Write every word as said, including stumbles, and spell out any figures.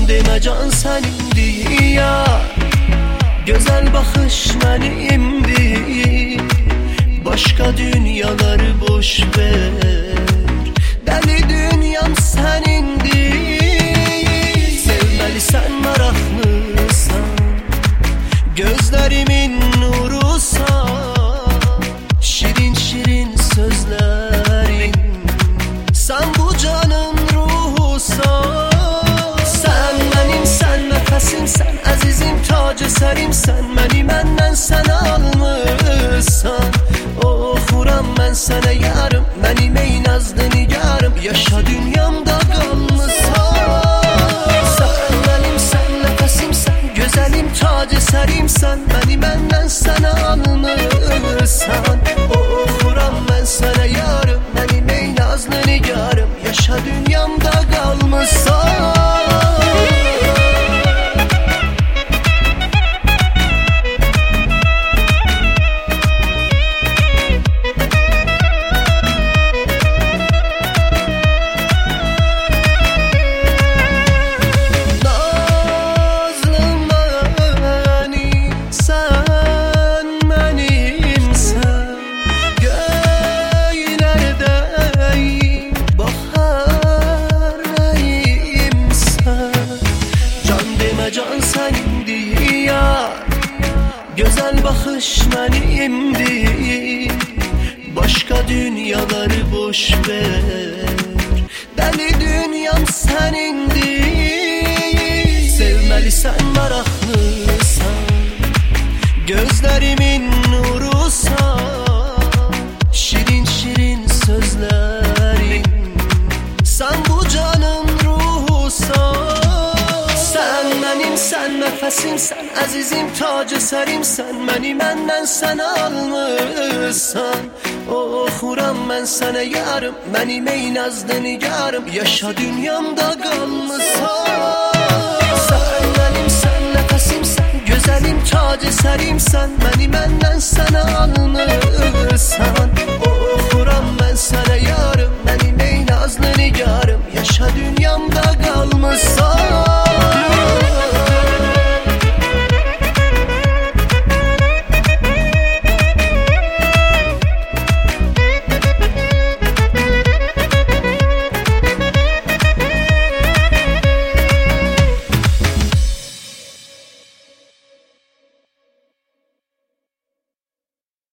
demə can sənindir yar. Gözəl baxış mənimdir, başqa dünyaları boş ver. Dəli dünyam sənindir, sevməlisən, maraqlısan, gözlərimin nurusan, şirin şirin sözlərin, sən bu canın ruhusan. Sən mənim, sən nəfəsimsən, əzizim, tac əsərimsən, məni məndən sən almısan. Oxuram mən sənə yarım, mənim ey nazlı nigarım, yaşa dünyamda qalmısan. Sən mənim, sən nəfəsimsən, gözəlim, tac əsərimsən, məni məndən sənə almısan. Oxuram mən sənə yarım, mənim ey nazlı nigarım, yaşa dünyamda qalmısan. Can sənindir yar, gözəl baxış mənimdir, başqa dünyaları boş ver. Dəli dünyam sənindir, sevməlisən, maraqlısan, gözlərimin nurusan, şirin şirin sözlərin, sən bu canın ruhusan. Sən nəfəsimsən, əzizim, tac əsərimsən, məni məndən sən almısan. Oxuram mən sənə yarım, mənim ey nazlı nigarım, yaşa dünyamda qalmısan. Sən mənim, sən nəfəsimsən, gözəlim, tac əsərimsən, məni məndən sən almısan.